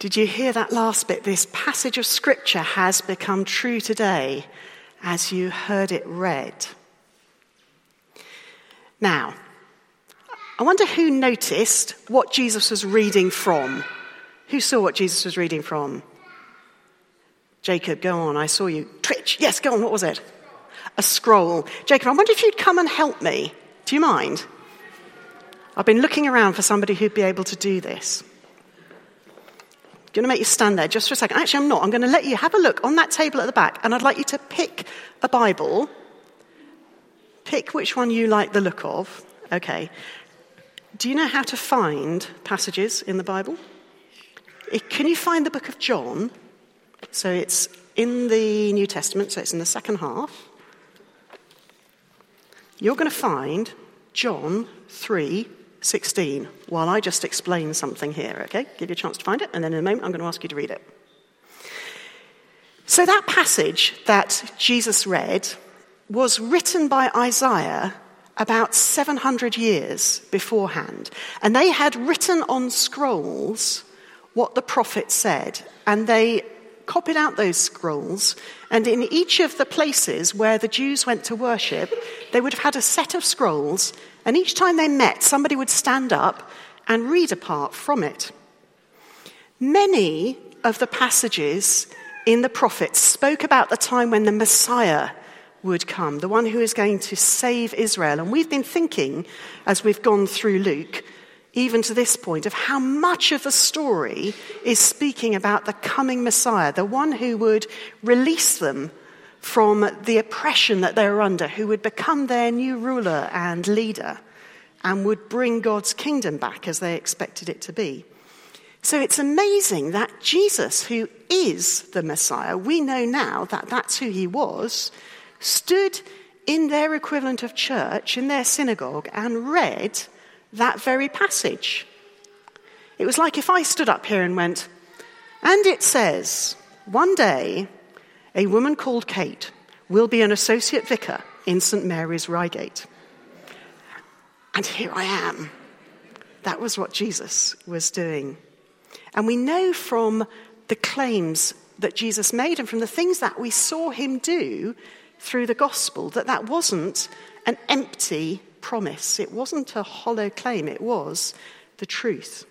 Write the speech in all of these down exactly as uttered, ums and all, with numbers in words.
Did you hear that last bit? This passage of Scripture has become true today as you heard it read. Now, I wonder who noticed what Jesus was reading from. Who saw what Jesus was reading from? Jacob, go on, I saw you. Twitch, yes, go on, what was it? A scroll. Jacob, I wonder if you'd come and help me. Do you mind? I've been looking around for somebody who'd be able to do this. I'm going to make you stand there just for a second. Actually, I'm not. I'm going to let you have a look on that table at the back, and I'd like you to pick a Bible. Pick which one you like the look of. Okay. Do you know how to find passages in the Bible? Can you find the book of John? So it's in the New Testament, so it's in the second half. You're going to find John three sixteen, while I just explain something here, okay? Give you a chance to find it, and then in a moment I'm going to ask you to read it. So that passage that Jesus read was written by Isaiah about seven hundred years beforehand. And they had written on scrolls what the prophet said, and they copied out those scrolls, and in each of the places where the Jews went to worship, they would have had a set of scrolls, and each time they met, somebody would stand up and read a part from it. Many of the passages in the prophets spoke about the time when the Messiah would come, the one who is going to save Israel. And we've been thinking, as we've gone through Luke, even to this point, of how much of the story is speaking about the coming Messiah, the one who would release them from the oppression that they were under, who would become their new ruler and leader, and would bring God's kingdom back as they expected it to be. So it's amazing that Jesus, who is the Messiah, we know now that that's who he was, stood in their equivalent of church, in their synagogue, and read that very passage. It was like if I stood up here and went, and it says, one day, a woman called Kate will be an associate vicar in Saint Mary's, Reigate. And here I am. That was what Jesus was doing. And we know from the claims that Jesus made and from the things that we saw him do through the gospel that that wasn't an empty promise. It wasn't a hollow claim. It was the truth.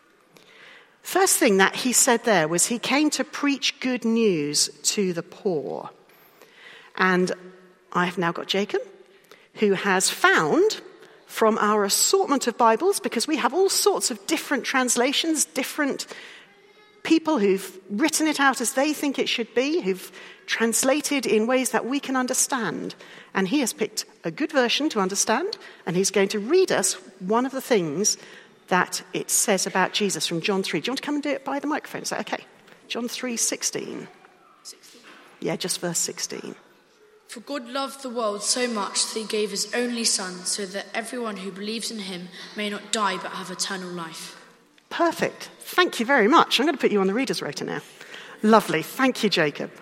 First thing that he said there was he came to preach good news to the poor. And I have now got Jacob, who has found from our assortment of Bibles, because we have all sorts of different translations, different people who've written it out as they think it should be, who've translated in ways that we can understand. And he has picked a good version to understand, and he's going to read us one of the things that it says about Jesus from John three. Do you want to come and do it by the microphone? Is that okay? John three sixteen. sixteen. Yeah, just verse sixteen. For God loved the world so much that he gave his only Son, so that everyone who believes in him may not die but have eternal life. Perfect. Thank you very much. I'm going to put you on the reader's rota now. Lovely. Thank you, Jacob.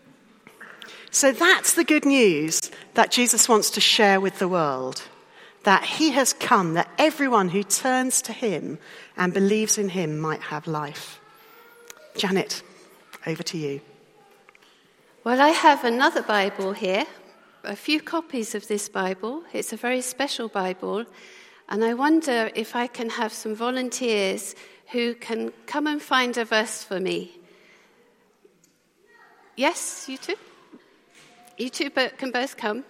So that's the good news that Jesus wants to share with the world, that he has come, that everyone who turns to him and believes in him might have life. Janet, over to you. Well, I have another Bible here, a few copies of this Bible. It's a very special Bible, and I wonder if I can have some volunteers who can come and find a verse for me. Yes, you two? You two can both come.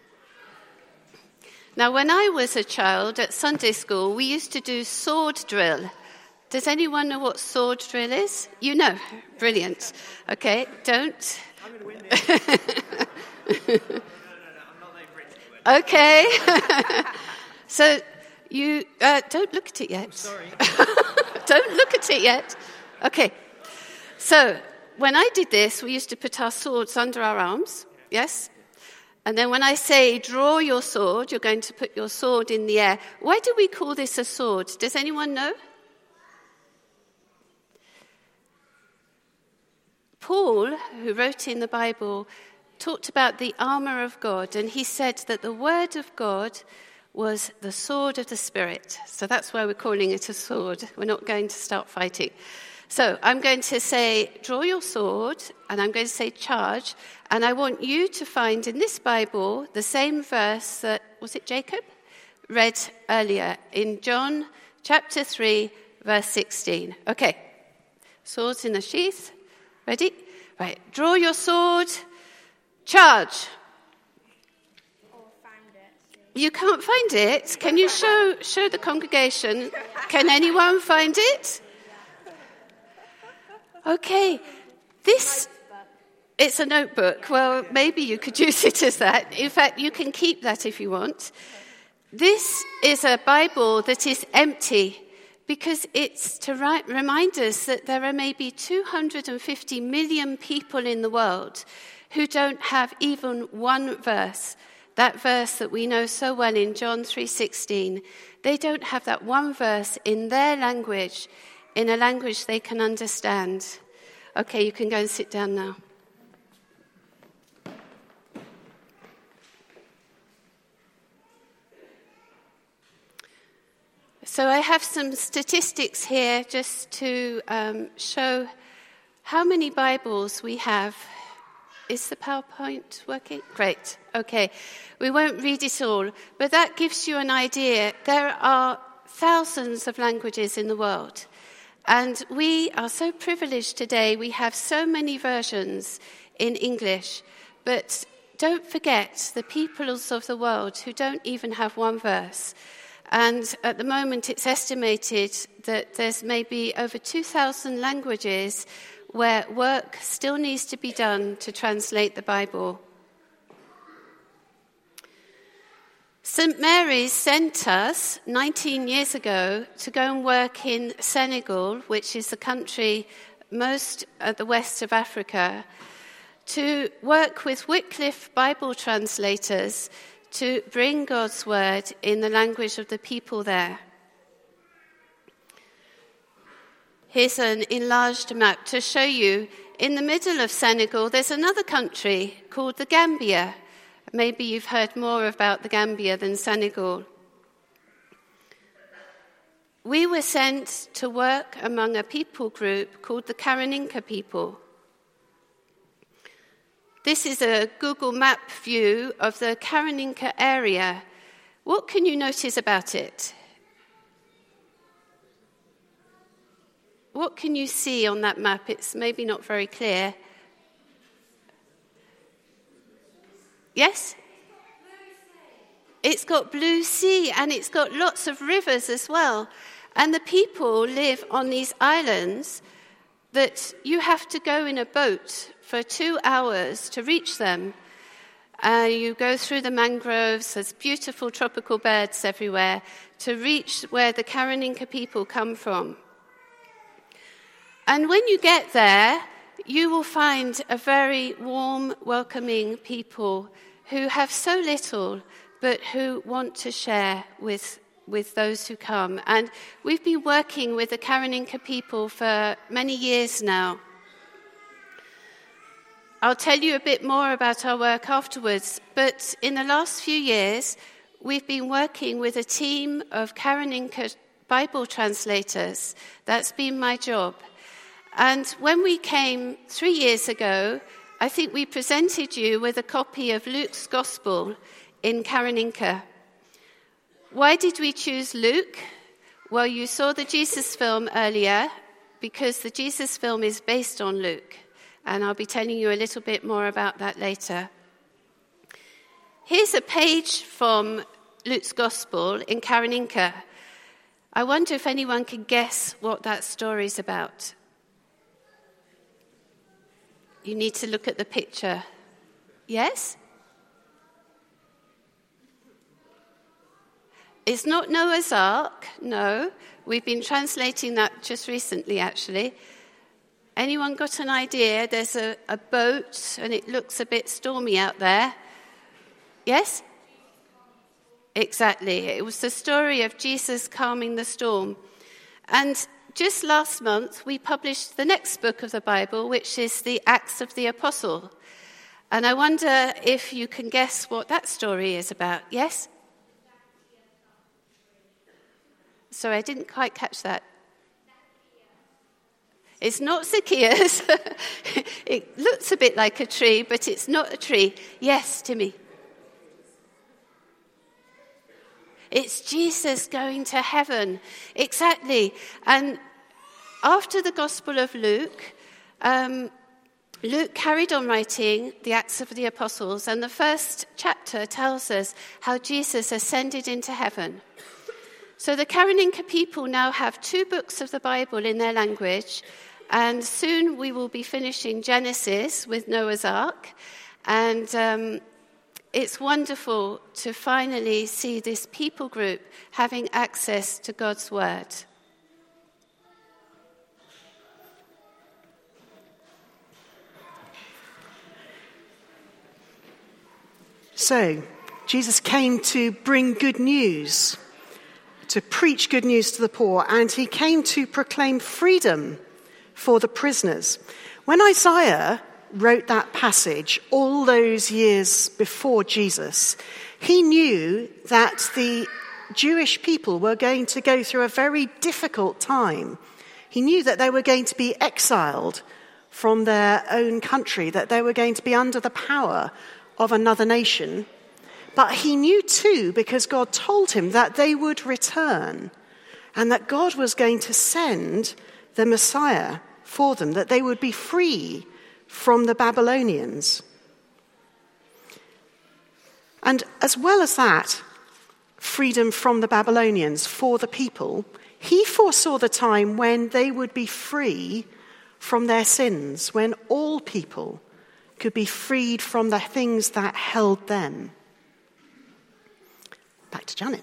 Now, when I was a child at Sunday school, we used to do sword drill. Does anyone know what sword drill is? You know. Brilliant. Okay, don't. I'm going to win this. no, no, no, I'm not letting Brit do it. Okay. So you uh, don't look at it yet. I'm sorry. Don't look at it yet. Okay. So when I did this, we used to put our swords under our arms. Yes? And then when I say draw your sword, you're going to put your sword in the air. Why do we call this a sword? Does anyone know? Paul, who wrote in the Bible, talked about the armor of God, and he said that the word of God was the sword of the Spirit. So that's why we're calling it a sword. We're not going to start fighting. So I'm going to say, draw your sword, and I'm going to say, charge. And I want you to find in this Bible the same verse that, was it Jacob? Read earlier in John chapter three, verse sixteen. Okay, swords in the sheath. Ready? Right, draw your sword, charge. You can't find it? Can you show show the congregation? Can anyone find it? Okay, this, it's a notebook. Well, maybe you could use it as that. In fact, you can keep that if you want. This is a Bible that is empty because it's to ri- remind us that there are maybe two hundred fifty million people in the world who don't have even one verse. That verse that we know so well in John three sixteen. They don't have that one verse in their language, in a language they can understand. Okay, you can go and sit down now. So I have some statistics here just to um, show how many Bibles we have. Is the PowerPoint working? Great. Okay. We won't read it all, but that gives you an idea. There are thousands of languages in the world, and we are so privileged today. We have so many versions in English, but don't forget the peoples of the world who don't even have one verse. And at the moment, it's estimated that there's maybe over two thousand languages where work still needs to be done to translate the Bible. Saint Mary's sent us nineteen years ago to go and work in Senegal, which is the country most at the west of Africa, to work with Wycliffe Bible translators to bring God's word in the language of the people there. Here's an enlarged map to show you. In the middle of Senegal, there's another country called the Gambia. Maybe you've heard more about the Gambia than Senegal. We were sent to work among a people group called the Karaninka people. This is a Google map view of the Karaninka area. What can you notice about it? What can you see on that map? It's maybe not very clear. Yes? It's got blue sea and it's got lots of rivers as well. And the people live on these islands that you have to go in a boat for two hours to reach them. Uh, you go through the mangroves, there's beautiful tropical birds everywhere, to reach where the Karaninka people come from. And when you get there, you will find a very warm, welcoming people who have so little, but who want to share with, with those who come. And we've been working with the Karaninka people for many years now. I'll tell you a bit more about our work afterwards, but in the last few years, we've been working with a team of Karaninka Bible translators. That's been my job. And when we came three years ago, I think we presented you with a copy of Luke's Gospel in Karaninka. Why did we choose Luke? Well, you saw the Jesus film earlier, because the Jesus film is based on Luke. And I'll be telling you a little bit more about that later. Here's a page from Luke's Gospel in Karaninka. I wonder if anyone can guess what that story's about. You need to look at the picture. Yes? It's not Noah's Ark, no. We've been translating that just recently, actually. Anyone got an idea? There's a, a boat and it looks a bit stormy out there. Yes? Exactly. It was the story of Jesus calming the storm. And just last month, we published the next book of the Bible, which is the Acts of the Apostle. And I wonder if you can guess what that story is about. Yes? Sorry, I didn't quite catch that. It's not Zacchaeus. It looks a bit like a tree, but it's not a tree. Yes, Timmy. It's Jesus going to heaven. Exactly. And after the Gospel of Luke, um, Luke carried on writing the Acts of the Apostles, and the first chapter tells us how Jesus ascended into heaven. So the Karolinka people now have two books of the Bible in their language, and soon we will be finishing Genesis with Noah's Ark, and um, it's wonderful to finally see this people group having access to God's Word. So, Jesus came to bring good news, to preach good news to the poor, and he came to proclaim freedom for the prisoners. When Isaiah wrote that passage all those years before Jesus, he knew that the Jewish people were going to go through a very difficult time. He knew that they were going to be exiled from their own country, that they were going to be under the power of another nation. But he knew too, because God told him, that they would return and that God was going to send the Messiah for them, that they would be free from the Babylonians. And as well as that, freedom from the Babylonians for the people, he foresaw the time when they would be free from their sins, when all people could be freed from the things that held them. Back to Janet.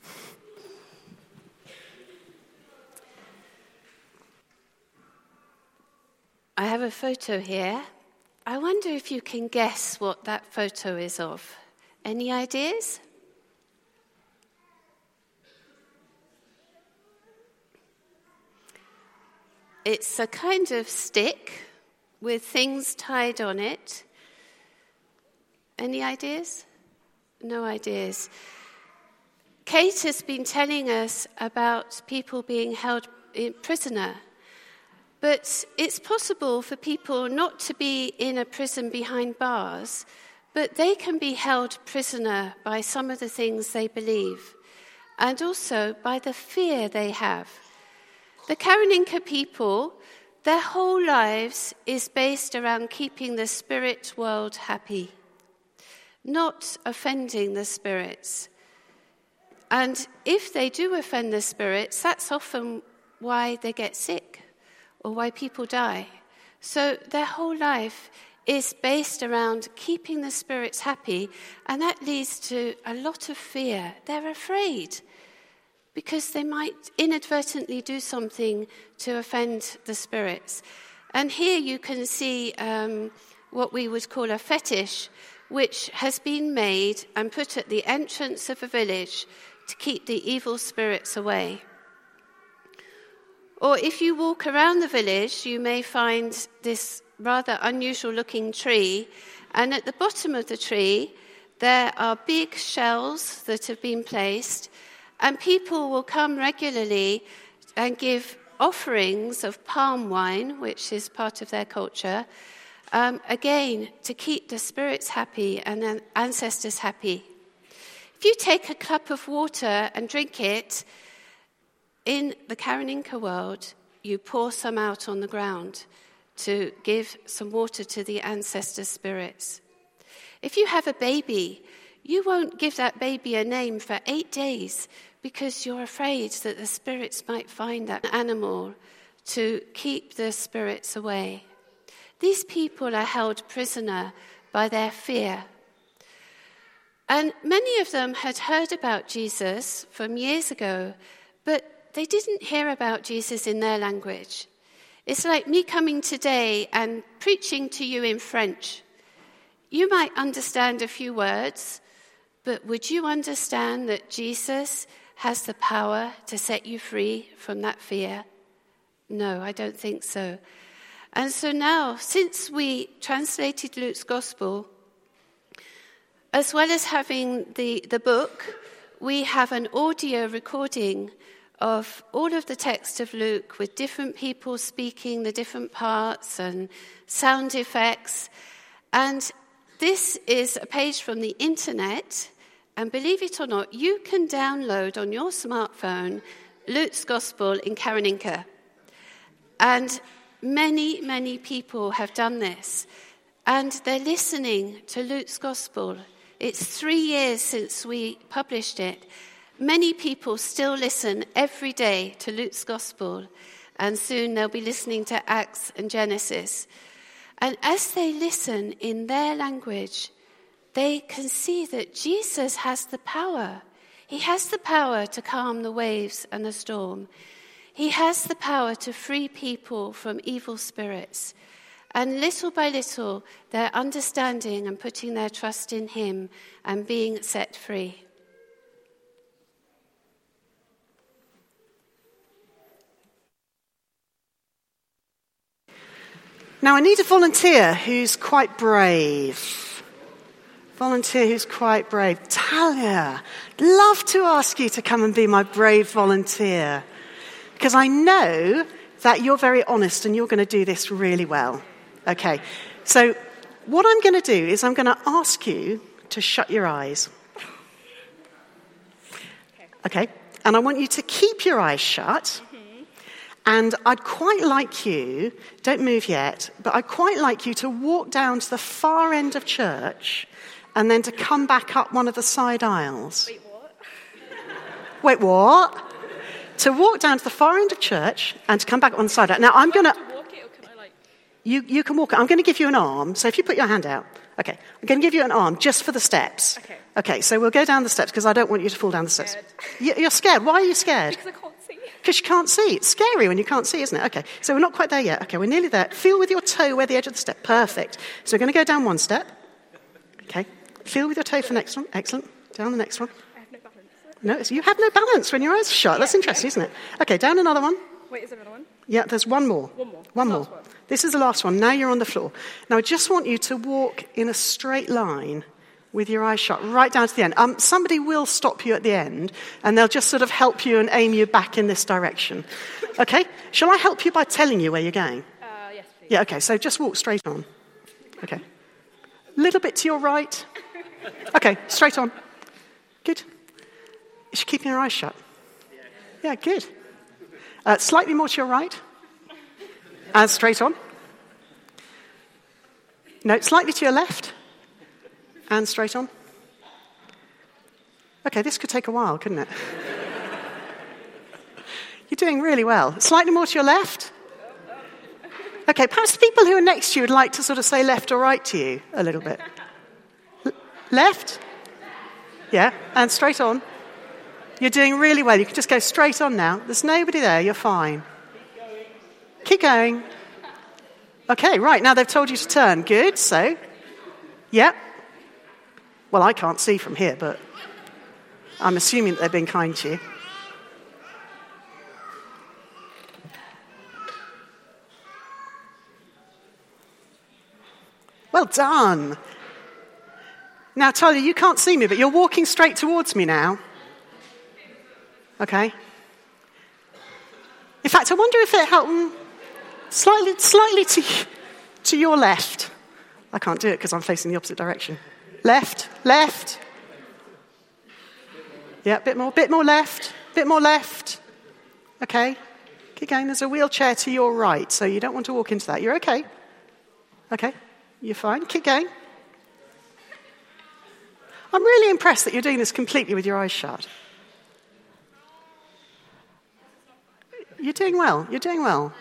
I have a photo here. I wonder if you can guess what that photo is of. Any ideas? It's a kind of stick with things tied on it. Any ideas? No ideas. Kate has been telling us about people being held in prisoner. But it's possible for people not to be in a prison behind bars, but they can be held prisoner by some of the things they believe, and also by the fear they have. The Karolinka people, their whole lives is based around keeping the spirit world happy, not offending the spirits. And if they do offend the spirits, that's often why they get sick or why people die. So their whole life is based around keeping the spirits happy, and that leads to a lot of fear. They're afraid because they might inadvertently do something to offend the spirits. And here you can see um, what we would call a fetish, which has been made and put at the entrance of a village to keep the evil spirits away. Or if you walk around the village, you may find this rather unusual looking tree, and at the bottom of the tree there are big shells that have been placed, and people will come regularly and give offerings of palm wine, which is part of their culture, um, again to keep the spirits happy and the ancestors happy. If you take a cup of water and drink it, in the Karolinka world, you pour some out on the ground to give some water to the ancestor spirits. If you have a baby, you won't give that baby a name for eight days because you're afraid that the spirits might find that animal to keep the spirits away. These people are held prisoner by their fear. And many of them had heard about Jesus from years ago, but they didn't hear about Jesus in their language. It's like me coming today and preaching to you in French. You might understand a few words, but would you understand that Jesus has the power to set you free from that fear? No, I don't think so. And so now, since we translated Luke's Gospel, as well as having the, the book, we have an audio recording of all of the text of Luke with different people speaking the different parts and sound effects. And this is a page from the internet. And believe it or not, you can download on your smartphone Luke's Gospel in Karoninka. And many, many people have done this. And they're listening to Luke's Gospel. It's three years since we published it. Many people still listen every day to Luke's Gospel, and soon they'll be listening to Acts and Genesis. And as they listen in their language, they can see that Jesus has the power. He has the power to calm the waves and the storm. He has the power to free people from evil spirits. And little by little, they're understanding and putting their trust in him and being set free. Now, I need a volunteer who's quite brave. Volunteer who's quite brave. Talia, love to ask you to come and be my brave volunteer. Because I know that you're very honest and you're going to do this really well. Okay, so what I'm going to do is I'm going to ask you to shut your eyes. Okay, and I want you to keep your eyes shut. And I'd quite like you, don't move yet, but I'd quite like you to walk down to the far end of church and then to come back up one of the side aisles. Wait, what? Wait, what? To walk down to the far end of church and to come back on the side aisle. Now, I'm going to... walk it, or can I, like... You, you can walk it. I'm going to give you an arm. So if you put your hand out. Okay, I'm going to give you an arm just for the steps. Okay. Okay, so we'll go down the steps because I don't want you to fall down the steps. Scared. You- You're scared. Why are you scared? Because I can't see. Because you can't see. It's scary when you can't see, isn't it? Okay, so we're not quite there yet. Okay, we're nearly there. Feel with your toe where the edge of the step. Perfect. So we're going to go down one step. Okay. Feel with your toe for the next one. Excellent. Down the next one. I have no balance. No, so you have no balance when your eyes are shut. That's interesting, isn't it? Okay, down another one. Wait, is there another one? Yeah, there's one more. One more. One Last more. one. This is the last one. Now you're on the floor. Now I just want you to walk in a straight line with your eyes shut, right down to the end. Um, somebody will stop you at the end, and they'll just sort of help you and aim you back in this direction. Okay? Shall I help you by telling you where you're going? Uh, yes, please. Yeah, okay, so just walk straight on. Okay. Little bit to your right. Okay, straight on. Good. Is she keeping her eyes shut? Yeah, good. Uh, slightly more to your right. And straight on. No, slightly to your left. And straight on. Okay, this could take a while, couldn't it? You're doing really well. Slightly more to your left. Okay, perhaps the people who are next to you would like to sort of say left or right to you a little bit. L- left? Yeah, and straight on. You're doing really well. You can just go straight on now. There's nobody there. You're fine. Keep going. Okay, right. Now they've told you to turn. Good. So, yeah. Well, I can't see from here, but I'm assuming that they're being kind to you. Well done. Now, Talia, you can't see me, but you're walking straight towards me now. Okay. In fact, I wonder if it helped slightly, slightly to, to your left. I can't do it because I'm facing the opposite direction. Left, left. Yeah, bit more, bit more left, bit more left. Okay. Keep going. There's a wheelchair to your right, so you don't want to walk into that. You're okay. Okay. You're fine. Keep going. I'm really impressed that you're doing this completely with your eyes shut. You're doing well. You're doing well.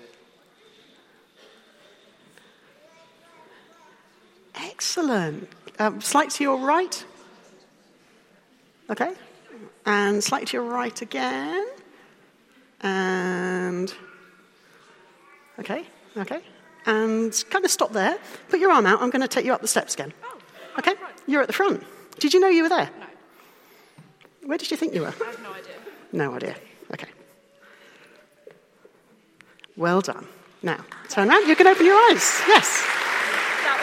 Excellent. Um, slightly to your right. Okay. And slightly to your right again. And... Okay. Okay. And kind of stop there. Put your arm out. I'm going to take you up the steps again. Okay? You're at the front. Did you know you were there? No. Where did you think you were? I have no idea. No idea. Okay. Well done. Now, turn around. You can open your eyes. Yes. That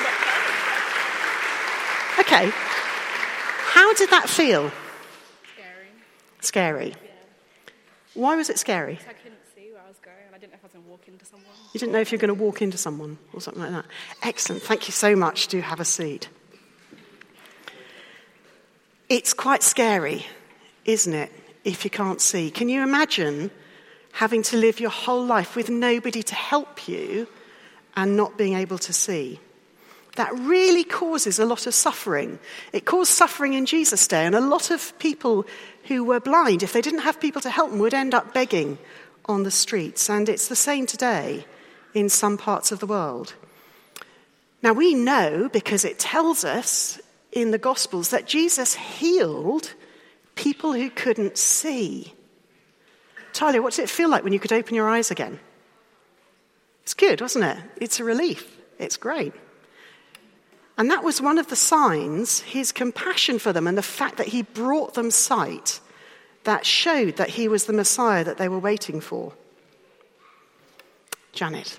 was not Okay. How did that feel? scary. Scary. Why was it scary? I couldn't see where I was going, and I didn't know if I was going to walk into someone. You didn't know if you were going to walk into someone or something like that. Excellent. Thank you so much. Do have a seat. It's quite scary, isn't it, if you can't see? Can you imagine having to live your whole life with nobody to help you and not being able to see? That really causes a lot of suffering. It caused suffering in Jesus' day, and a lot of people who were blind, if they didn't have people to help them, would end up begging on the streets. And it's the same today in some parts of the world. Now, we know, because it tells us in the Gospels, that Jesus healed people who couldn't see. Talia, what did it feel like when you could open your eyes again? It's good, wasn't it? It's a relief. It's great. And that was one of the signs, his compassion for them and the fact that he brought them sight, that showed that he was the Messiah that they were waiting for. Janet.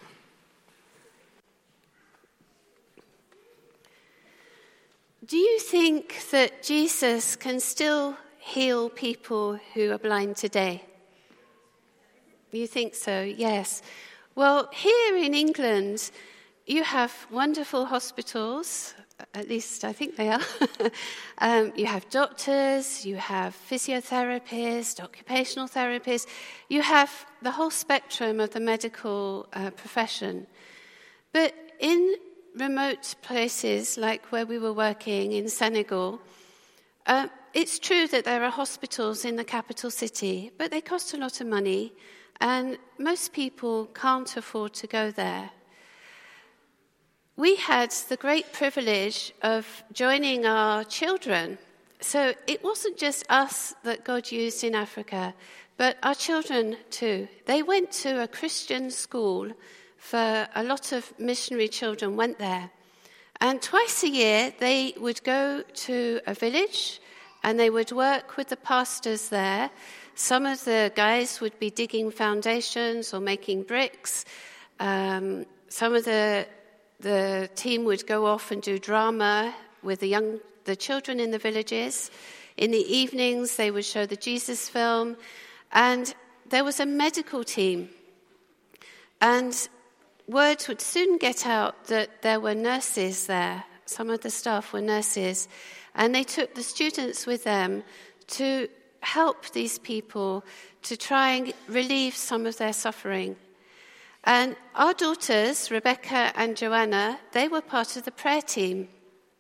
Do you think that Jesus can still heal people who are blind today? You think so? Yes. Well, here in England, you have wonderful hospitals, at least I think they are. um, you have doctors, you have physiotherapists, occupational therapists. You have the whole spectrum of the medical uh, profession. But in remote places like where we were working in Senegal, uh, it's true that there are hospitals in the capital city, but they cost a lot of money, and most people can't afford to go there. We had the great privilege of joining our children. So it wasn't just us that God used in Africa, but our children too. They went to a Christian school, for a lot of missionary children went there. And twice a year they would go to a village and they would work with the pastors there. Some of the guys would be digging foundations or making bricks. Um, some of the The team would go off and do drama with the young, the children in the villages. In the evenings, they would show the Jesus film. And there was a medical team. And word would soon get out that there were nurses there. Some of the staff were nurses. And they took the students with them to help these people to try and relieve some of their suffering. And our daughters, Rebecca and Joanna, they were part of the prayer team.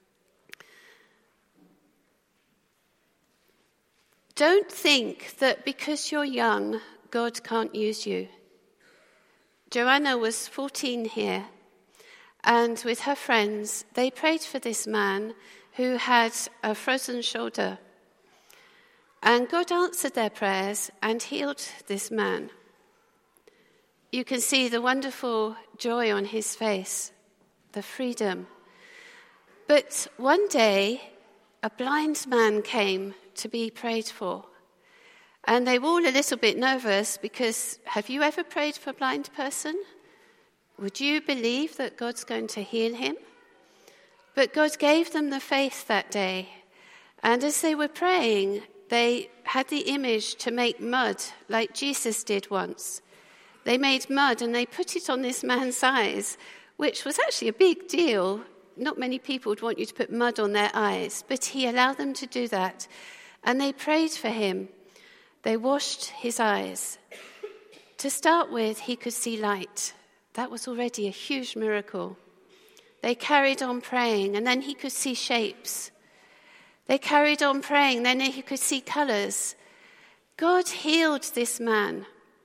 Don't think that because you're young, God can't use you. Joanna was fourteen here, and with her friends, they prayed for this man who had a frozen shoulder. And God answered their prayers and healed this man. You can see the wonderful joy on his face, the freedom. But one day, a blind man came to be prayed for. And they were all a little bit nervous because, have you ever prayed for a blind person? Would you believe that God's going to heal him? But God gave them the faith that day. And as they were praying, they had the image to make mud like Jesus did once. They made mud and they put it on this man's eyes, which was actually a big deal. Not many people would want you to put mud on their eyes, but he allowed them to do that. And they prayed for him. They washed his eyes. To start with, he could see light. That was already a huge miracle. They carried on praying, and then he could see shapes. They carried on praying, then he could see colors. God healed this man.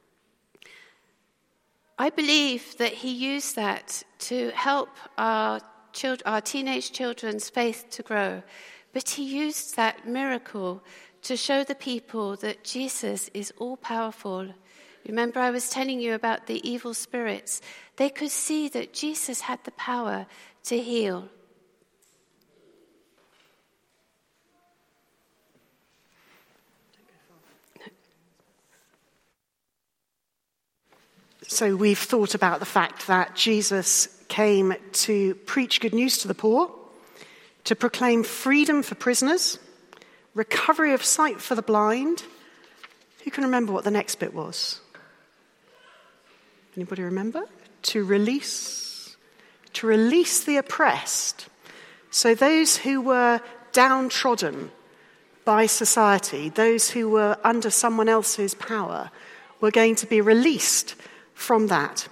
I believe that he used that to help our children, our teenage children's faith to grow. But he used that miracle to show the people that Jesus is all-powerful. Remember, I was telling you about the evil spirits. They could see that Jesus had the power to heal. So we've thought about the fact that Jesus came to preach good news to the poor, to proclaim freedom for prisoners, recovery of sight for the blind, Who can remember what the next bit was? Anybody remember? To release, to release the oppressed. So those who were downtrodden by society, those who were under someone else's power, were going to be released from that.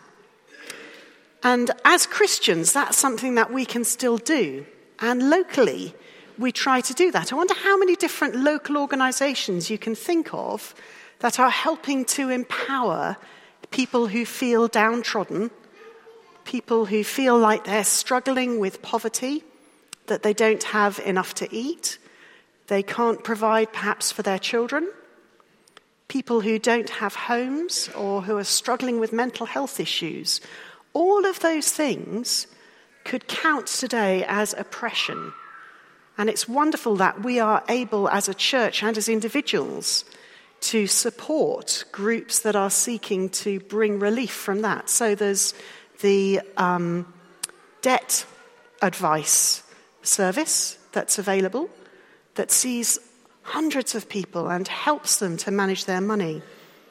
And as Christians, that's something that we can still do. And locally, we try to do that. I wonder how many different local organisations you can think of that are helping to empower people who feel downtrodden, people who feel like they're struggling with poverty, that they don't have enough to eat, they can't provide perhaps for their children, people who don't have homes or who are struggling with mental health issues. All of those things could count today as oppression. And it's wonderful that we are able as a church and as individuals to support groups that are seeking to bring relief from that. So there's the um, debt advice service that's available that sees hundreds of people and helps them to manage their money.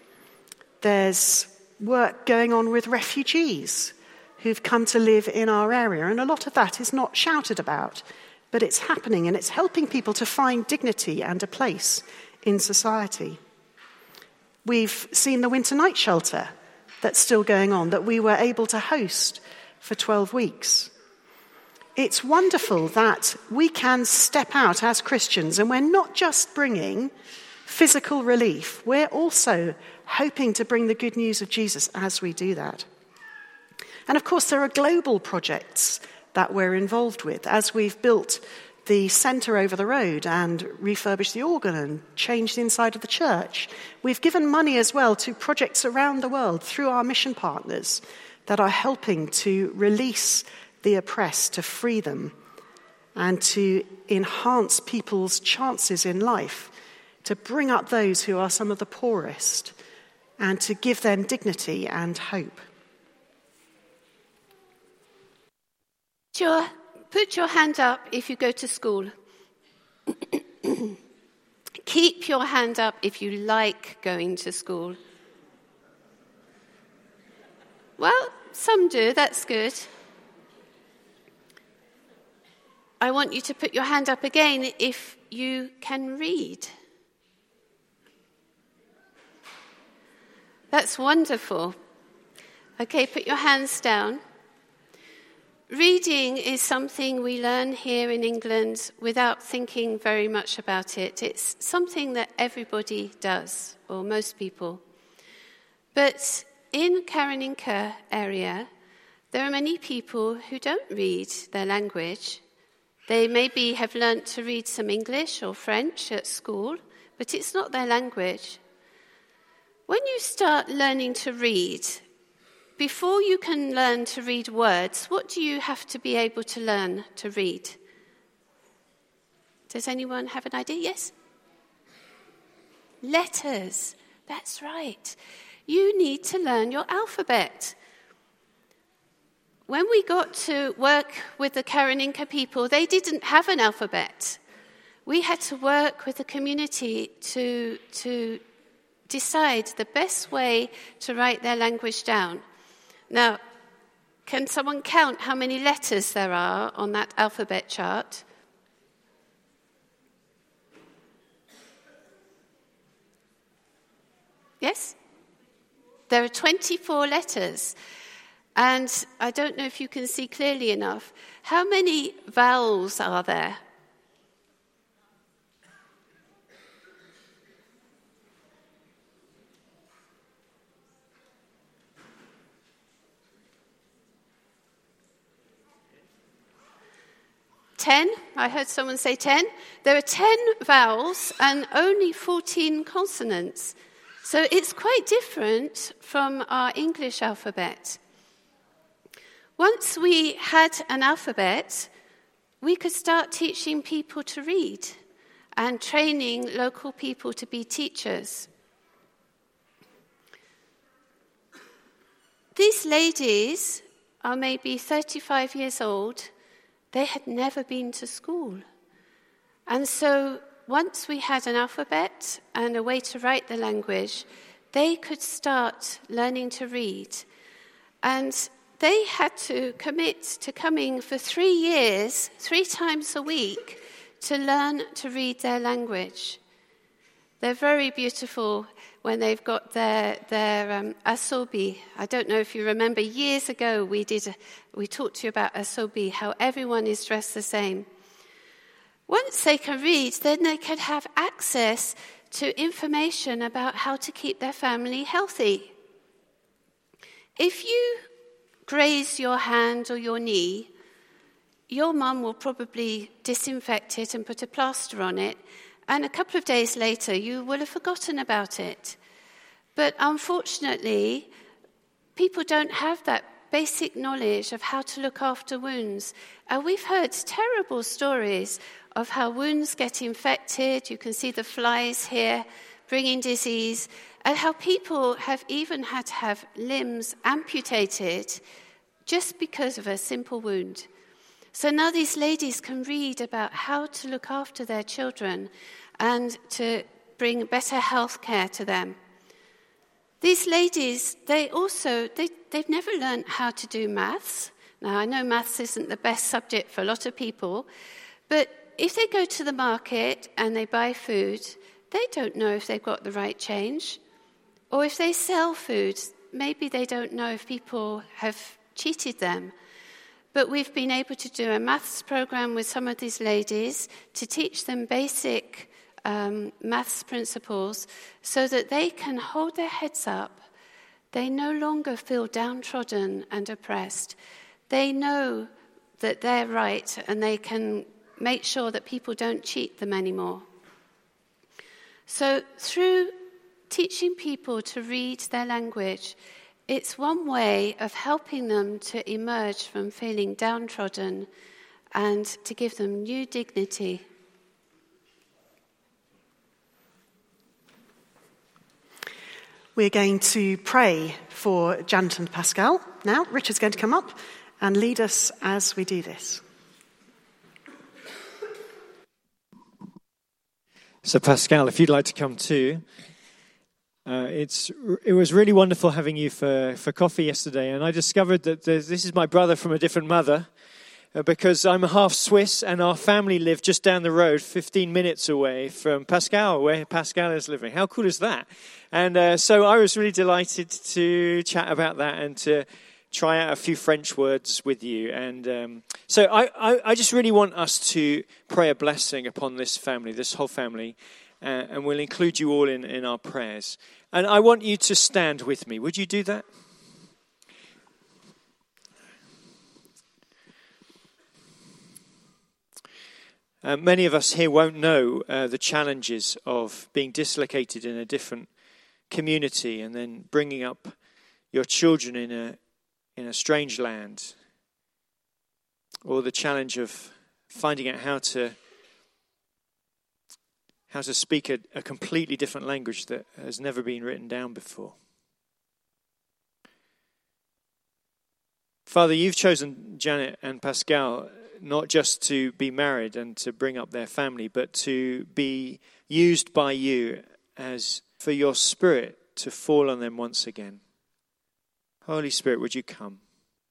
There's work going on with refugees who've come to live in our area, and a lot of that is not shouted about, but it's happening, and it's helping people to find dignity and a place in society. We've seen the winter night shelter that's still going on, that we were able to host for twelve weeks. It's wonderful that we can step out as Christians, and we're not just bringing physical relief, we're also hoping to bring the good news of Jesus as we do that. And of course, there are global projects that we're involved with, as we've built the centre over the road and refurbished the organ and changed the inside of the church. We've given money as well to projects around the world through our mission partners that are helping to release the oppressed, to free them, and to enhance people's chances in life, to bring up those who are some of the poorest, and to give them dignity and hope. Sure. Put your hand up if you go to school. Keep your hand up if you like going to school. Well, some do, that's good. I want you to put your hand up again if you can read. That's wonderful. Okay, put your hands down. Reading is something we learn here in England without thinking very much about it. It's something that everybody does, or most people. But in Karolinka area, there are many people who don't read their language. They maybe have learnt to read some English or French at school, but it's not their language. When you start learning to read, before you can learn to read words, what do you have to be able to learn to read? Does anyone have an idea? Yes? Letters. That's right. You need to learn your alphabet. When we got to work with the Karolinka people, they didn't have an alphabet. We had to work with the community to, to decide the best way to write their language down. Now, can someone count how many letters there are on that alphabet chart? Yes? There are twenty-four letters. And I don't know if you can see clearly enough. How many vowels are there? Ten. I heard someone say ten. There are ten vowels and only fourteen consonants. So it's quite different from our English alphabet. Once we had an alphabet, we could start teaching people to read and training local people to be teachers. These ladies are maybe thirty-five years old. They had never been to school. And so once we had an alphabet and a way to write the language, they could start learning to read. And they had to commit to coming for three years, three times a week, to learn to read their language. They're very beautiful when they've got their their um, asobi. I don't know if you remember, years ago we did a, we talked to you about asobi, how everyone is dressed the same. Once they can read, then they can have access to information about how to keep their family healthy. If you graze your hand or your knee, your mum will probably disinfect it and put a plaster on it, and a couple of days later you will have forgotten about it. But unfortunately, people don't have that basic knowledge of how to look after wounds. And we've heard terrible stories of how wounds get infected. You can see the flies here bringing disease, and how people have even had to have limbs amputated just because of a simple wound. So now these ladies can read about how to look after their children and to bring better health care to them. These ladies, they also, they, they've never learned how to do maths. Now, I know maths isn't the best subject for a lot of people, but if they go to the market and they buy food, they don't know if they've got the right change. Or if they sell food, maybe they don't know if people have cheated them. But we've been able to do a maths program with some of these ladies to teach them basic um, maths principles so that they can hold their heads up. They no longer feel downtrodden and oppressed. They know that they're right and they can make sure that people don't cheat them anymore. So through teaching people to read their language, it's one way of helping them to emerge from feeling downtrodden and to give them new dignity. We're going to pray for Janet and Pascal now. Richard's going to come up and lead us as we do this. So Pascal, if you'd like to come too. Uh, it's it was really wonderful having you for, for coffee yesterday, and I discovered that this is my brother from a different mother, uh, because I'm half Swiss and our family live just down the road, fifteen minutes away from Pascal, where Pascal is living. How cool is that? And uh, so I was really delighted to chat about that and to try out a few French words with you. And um, so I, I, I just really want us to pray a blessing upon this family, this whole family, uh, and we'll include you all in, in our prayers. And I want you to stand with me. Would you do that? Uh, many of us here won't know uh, the challenges of being dislocated in a different community and then bringing up your children in a in a strange land, or the challenge of finding out how to how to speak a, a completely different language that has never been written down before. Father, you've chosen Janet and Pascal not just to be married and to bring up their family, but to be used by you as for your Spirit to fall on them once again. Holy Spirit, would you come?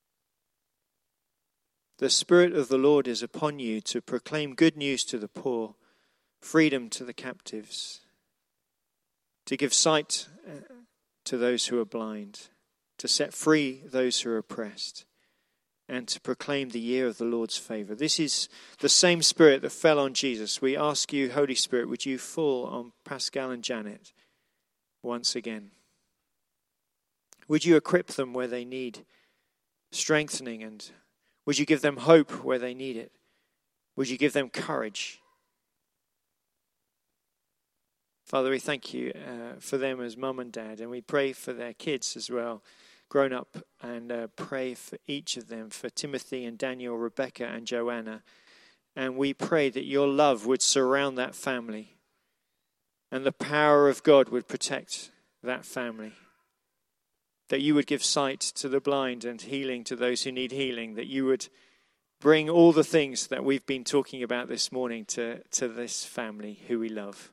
The Spirit of the Lord is upon you to proclaim good news to the poor, freedom to the captives, to give sight to those who are blind, to set free those who are oppressed, and to proclaim the year of the Lord's favor. This is the same Spirit that fell on Jesus. We ask you, Holy Spirit, would you fall on Pascal and Janet once again? Would you equip them where they need strengthening, and would you give them hope where they need it? Would you give them courage? Father, we thank you uh, for them as mum and dad, and we pray for their kids as well, grown up, and uh, pray for each of them, for Timothy and Daniel, Rebecca and Joanna. And we pray that your love would surround that family and the power of God would protect that family. That you would give sight to the blind and healing to those who need healing. That you would bring all the things that we've been talking about this morning to, to this family who we love.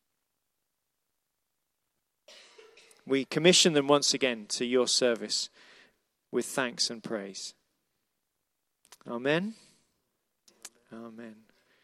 We commission them once again to your service with thanks and praise. Amen. Amen.